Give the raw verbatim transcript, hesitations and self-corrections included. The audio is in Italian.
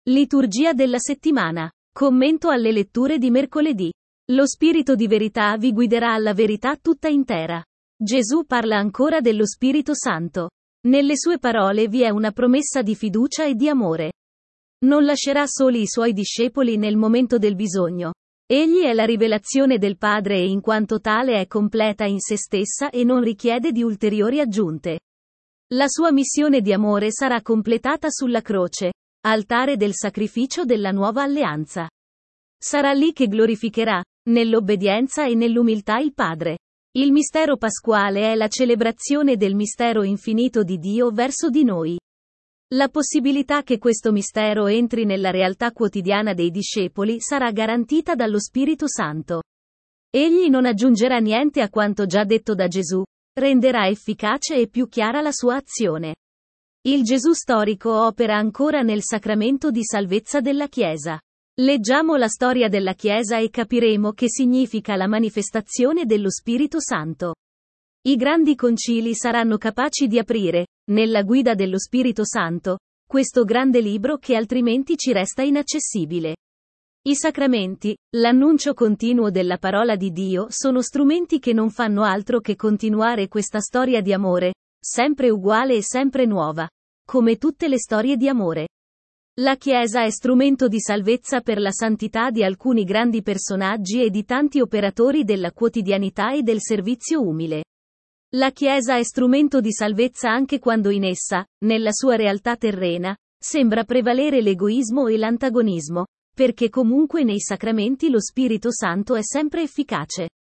Liturgia della settimana. Commento alle letture di mercoledì. Lo Spirito di verità vi guiderà alla verità tutta intera. Gesù parla ancora dello Spirito Santo. Nelle sue parole vi è una promessa di fiducia e di amore. Non lascerà soli i suoi discepoli nel momento del bisogno. Egli è la rivelazione del Padre e in quanto tale è completa in se stessa e non richiede di ulteriori aggiunte. La sua missione di amore sarà completata sulla croce, altare del sacrificio della nuova alleanza. Sarà lì che glorificherà, nell'obbedienza e nell'umiltà il Padre. Il mistero pasquale è la celebrazione del mistero infinito di Dio verso di noi. La possibilità che questo mistero entri nella realtà quotidiana dei discepoli sarà garantita dallo Spirito Santo. Egli non aggiungerà niente a quanto già detto da Gesù, renderà efficace e più chiara la sua azione. Il Gesù storico opera ancora nel sacramento di salvezza della Chiesa. Leggiamo la storia della Chiesa e capiremo che significa la manifestazione dello Spirito Santo. I grandi concili saranno capaci di aprire, nella guida dello Spirito Santo, questo grande libro che altrimenti ci resta inaccessibile. I sacramenti, l'annuncio continuo della parola di Dio, sono strumenti che non fanno altro che continuare questa storia di amore, sempre uguale e sempre nuova, come tutte le storie di amore. La Chiesa è strumento di salvezza per la santità di alcuni grandi personaggi e di tanti operatori della quotidianità e del servizio umile. La Chiesa è strumento di salvezza anche quando in essa, nella sua realtà terrena, sembra prevalere l'egoismo e l'antagonismo, perché comunque nei sacramenti lo Spirito Santo è sempre efficace.